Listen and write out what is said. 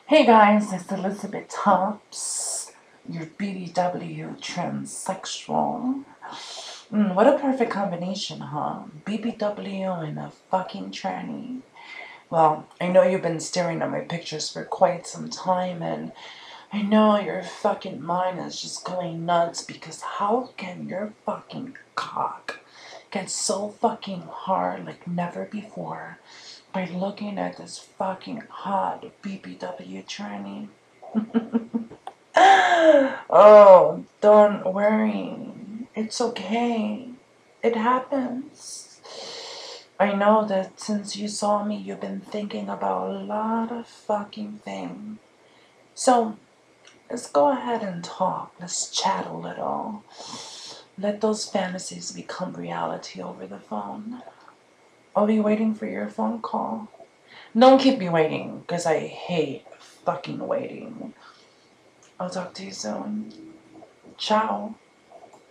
Hey guys, it's Elizabeth Tops, your BBW transsexual. What a perfect combination, huh? BBW and a fucking tranny. Well, I know you've been staring at my pictures for quite some time, and I know your fucking mind is just going nuts because how can your fucking cock get so fucking hard like never before by looking at this fucking hot BBW tranny? Oh, don't worry. It's okay. It happens. I know that since you saw me, you've been thinking about a lot of fucking things. So, let's go ahead and talk. Let's chat a little. Let those fantasies become reality over the phone. I'll be waiting for your phone call. Don't keep me waiting, because I hate fucking waiting. I'll talk to you soon. Ciao.